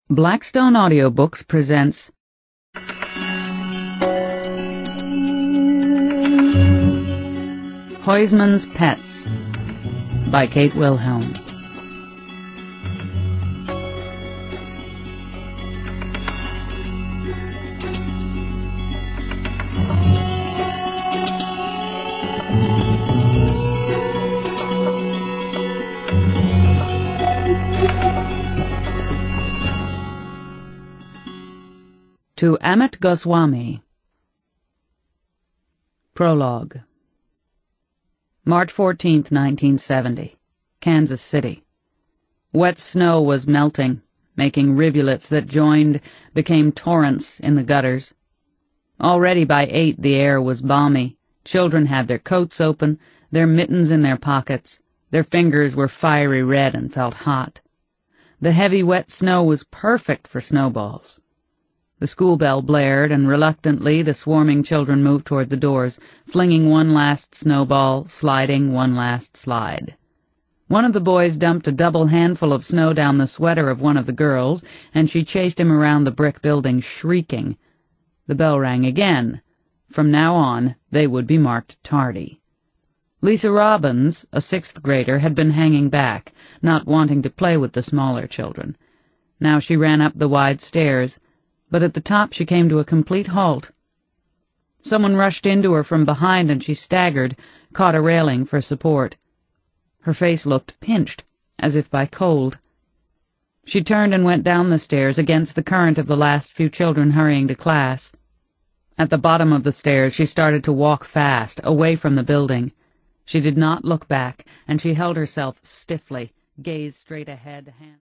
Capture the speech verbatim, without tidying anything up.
Blackstone Audiobooks presents Huysman's Pets by Kate Wilhelm. To Amit Goswami. Prologue. March fourteenth, nineteen seventy. Kansas City. Wet snow was melting, making rivulets that joined became torrents in the gutters. Already by eight the air was balmy. Children had their coats open, their mittens in their pockets. Their fingers were fiery red and felt hot. The heavy wet snow was perfect for snowballs. The school bell blared, and reluctantly the swarming children moved toward the doors, flinging one last snowball, sliding one last slide. One of the boys dumped a double handful of snow down the sweater of one of the girls, and she chased him around the brick building, shrieking. The bell rang again. From now on, they would be marked tardy. Lisa Robbins, a sixth grader, had been hanging back, not wanting to play with the smaller children. Now she ran up the wide stairs, but at the top she came to a complete halt. Someone rushed into her from behind, and she staggered, caught a railing for support. Her face looked pinched, as if by cold. She turned and went down the stairs against the current of the last few children hurrying to class. At the bottom of the stairs she started to walk fast, away from the building. She did not look back, and she held herself stiffly, gaze straight ahead, hand